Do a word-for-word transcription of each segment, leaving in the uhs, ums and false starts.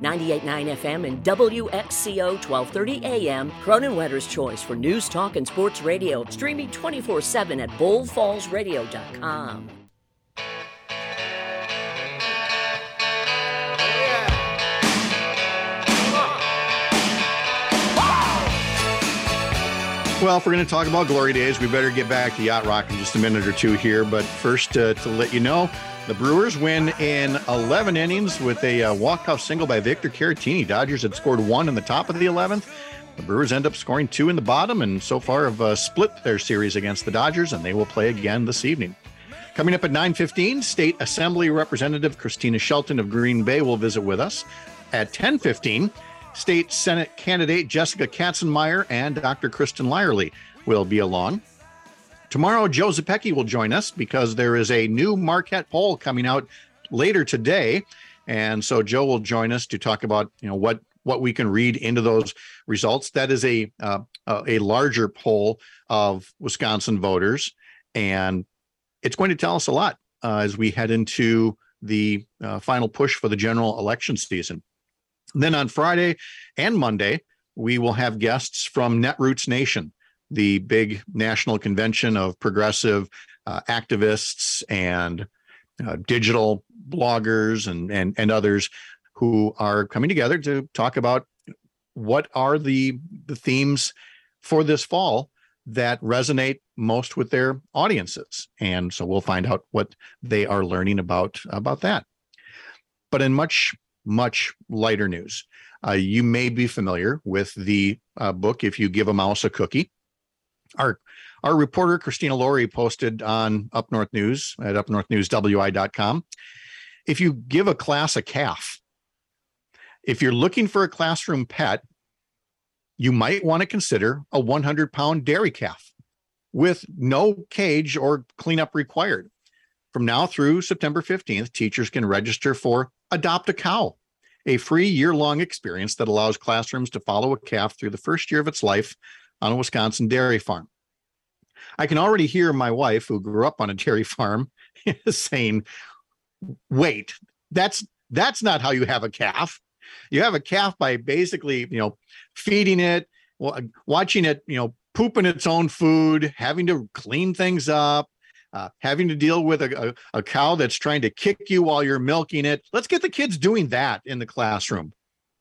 ninety-eight point nine F M and W X C O twelve thirty A M, Cronenwetter's choice for news, talk, and sports radio, streaming twenty-four seven at bull falls radio dot com. Well, if we're going to talk about glory days, we better get back to Yacht Rock in just a minute or two here. But first, uh, to let you know, the Brewers win in eleven innings with a uh, walk-off single by Victor Caratini. Dodgers had scored one in the top of the eleventh. The Brewers end up scoring two in the bottom, and so far have uh, split their series against the Dodgers, and they will play again this evening. Coming up at nine fifteen, State Assembly Representative Christina Shelton of Green Bay will visit with us. At ten fifteen, State Senate candidate Jessica Katzenmeyer and Doctor Kristen Lyerly will be along. Tomorrow, Joe Zepecki will join us because there is a new Marquette poll coming out later today. And so Joe will join us to talk about, you know, what, what we can read into those results. That is a, uh, a larger poll of Wisconsin voters, and it's going to tell us a lot uh, as we head into the uh, final push for the general election season. Then on Friday and Monday, we will have guests from Netroots Nation, the big national convention of progressive uh, activists and uh, digital bloggers and, and, and others who are coming together to talk about what are the, the themes for this fall that resonate most with their audiences. And so we'll find out what they are learning about, about that. But in much Much lighter news. Uh, you may be familiar with the uh, book, If You Give a Mouse a Cookie. Our our reporter, Christina Laurie, posted on Up North News at up north news w i dot com. If you give a class a calf, if you're looking for a classroom pet, you might want to consider a one hundred pound dairy calf with no cage or cleanup required. From now through September fifteenth, teachers can register for Adopt a Cow, a free year-long experience that allows classrooms to follow a calf through the first year of its life on a Wisconsin dairy farm. I can already hear my wife, who grew up on a dairy farm, saying, wait, that's that's not how you have a calf. You have a calf by basically, you know, feeding it, watching it, you know, pooping its own food, having to clean things up, Uh, having to deal with a, a, a cow that's trying to kick you while you're milking it. Let's get the kids doing that in the classroom.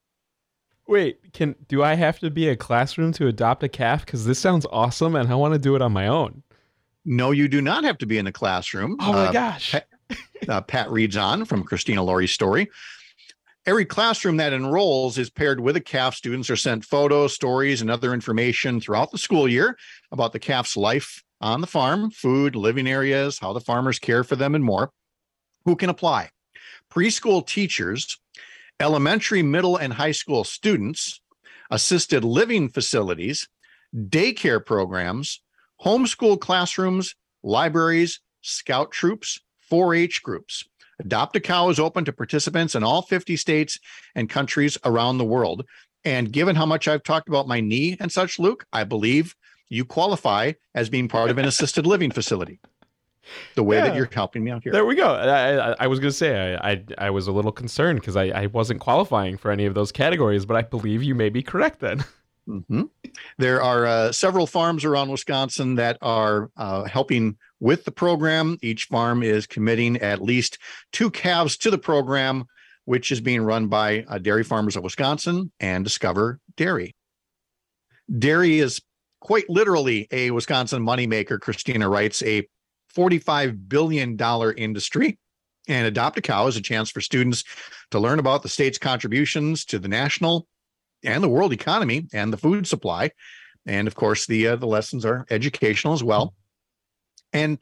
Wait, can do I have to be a classroom to adopt a calf? Because this sounds awesome and I want to do it on my own. No, you do not have to be in the classroom. Oh my uh, gosh. Pat, uh, Pat reads on from Christina Laurie's story. Every classroom that enrolls is paired with a calf. Students are sent photos, stories, and other information throughout the school year about the calf's life on the farm, food, living areas, how the farmers care for them, and more. Who can apply? Preschool teachers, elementary, middle, and high school students, assisted living facilities, daycare programs, homeschool classrooms, libraries, scout troops, four H groups. Adopt a Cow is open to participants in all fifty states and countries around the world. And given how much I've talked about my knee and such, Luke, I believe you qualify as being part of an assisted living facility. The way yeah. that you're helping me out here. There we go. I, I, I was going to say, I, I I was a little concerned because I, I wasn't qualifying for any of those categories, but I believe you may be correct then. Mm-hmm. There are uh, several farms around Wisconsin that are uh, helping with the program. Each farm is committing at least two calves to the program, which is being run by uh, Dairy Farmers of Wisconsin and Discover Dairy. Dairy is quite literally a Wisconsin moneymaker, Christina writes, a forty-five billion dollars industry. And Adopt a Cow is a chance for students to learn about the state's contributions to the national and the world economy and the food supply. And of course, the uh, the lessons are educational as well. And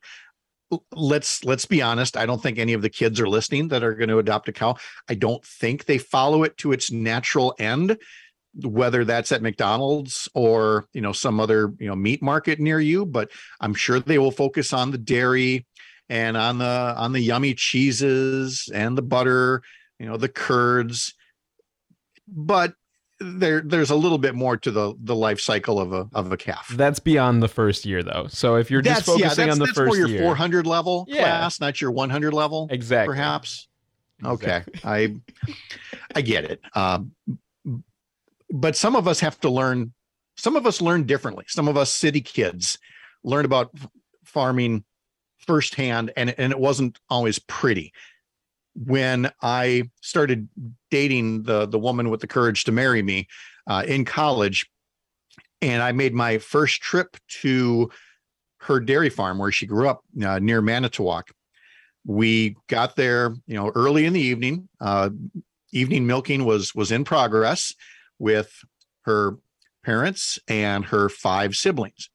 let's let's be honest, I don't think any of the kids are listening that are going to adopt a cow. I don't think they follow it to its natural end, whether that's at McDonald's or, you know, some other, you know, meat market near you. But I'm sure they will focus on the dairy and on the on the yummy cheeses and the butter, you know, the curds. But there there's a little bit more to the the life cycle of a of a calf. That's beyond the first year though. So if you're that's, just focusing yeah, on the that's first more your year, four hundred level yeah. class, not your one hundred level, exactly. perhaps. Okay. Exactly. I, I get it. Um, but some of us have to learn, some of us learn differently. Some of us city kids learn about farming firsthand, and, and it wasn't always pretty. When I started dating the, the woman with the courage to marry me uh, in college, and I made my first trip to her dairy farm where she grew up uh, near Manitowoc. We got there, you know, early in the evening. Uh, evening milking was was in progress with her parents and her five siblings.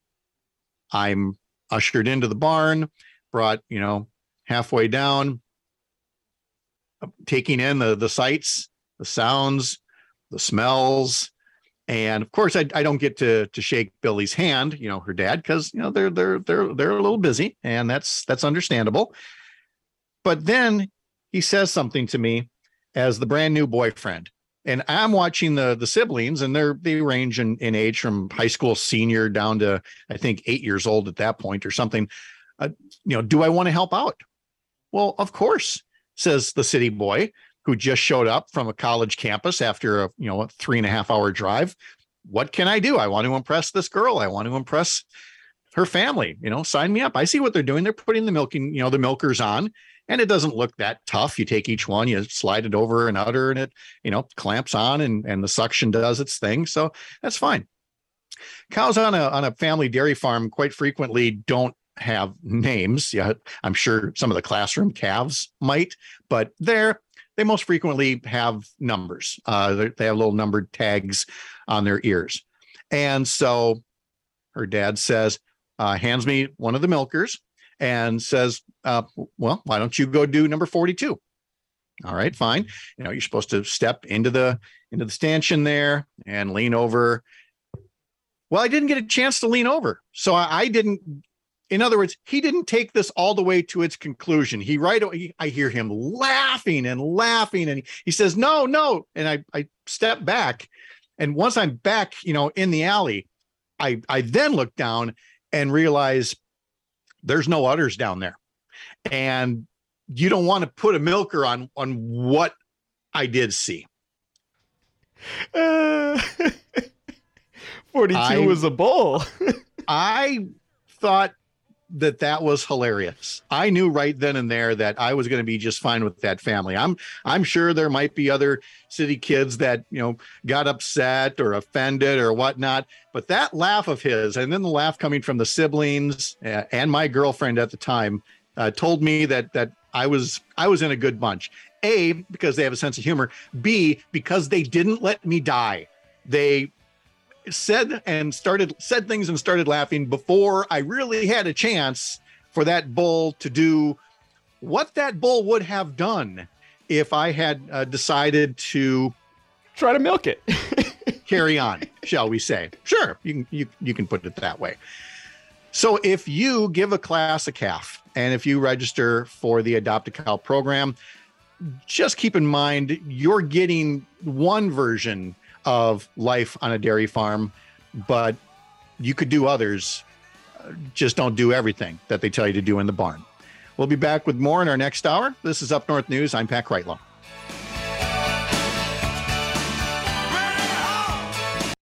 I'm ushered into the barn, brought, you know, halfway down, taking in the the sights, the sounds, the smells. And of course, I, I don't get to to shake Billy's hand, you know, her dad, because you know they're they're they're they're a little busy, and that's that's understandable. But then he says something to me as the brand new boyfriend, and I'm watching the the siblings, and they're they range in, in age from high school senior down to I think eight years old at that point or something. Uh, you know, do I want to help out? Well, of course, says the city boy, who just showed up from a college campus after a, you know, a three and a half hour drive. What can I do? I want to impress this girl. I want to impress her family, you know, sign me up. I see what they're doing. They're putting the milking, you know, the milkers on, and it doesn't look that tough. You take each one, you slide it over an udder, and it, you know, clamps on, and, and the suction does its thing. So that's fine. Cows on a, on a family dairy farm quite frequently don't have names. Yeah. I'm sure some of the classroom calves might, but they're, they most frequently have numbers. Uh, they have little numbered tags on their ears. And so her dad says, uh, hands me one of the milkers and says, uh, well, why don't you go do number forty-two? All right, fine. You know, you're supposed to step into the, into the stanchion there and lean over. Well, I didn't get a chance to lean over. So I, I didn't, in other words, he didn't take this all the way to its conclusion. He right away, I hear him laughing and laughing, and he, he says, no, no. And I, I step back. And once I'm back, you know, in the alley, I, I then look down and realize there's no udders down there. And you don't want to put a milker on, on what I did see. Uh, forty-two I, was a bull. I thought that that was hilarious. I knew right then and there that I was going to be just fine with that family. I'm I'm sure there might be other city kids that, you know, got upset or offended or whatnot, but that laugh of his, and then the laugh coming from the siblings uh, and my girlfriend at the time, uh, told me that that I was I was in a good bunch. A, because they have a sense of humor. B, because they didn't let me die. They said and started said things and started laughing before I really had a chance for that bull to do what that bull would have done if I had uh, decided to try to milk it. Carry on, shall we say. Sure, you can you, you can put it that way. So if you give a class a calf, and if you register for the Adopt a Cow program, just keep in mind you're getting one version of life on a dairy farm, but you could do others. Just don't do everything that they tell you to do in the barn. We'll be back with more in our next hour. This is Up North News. I'm Pat Kreitlow.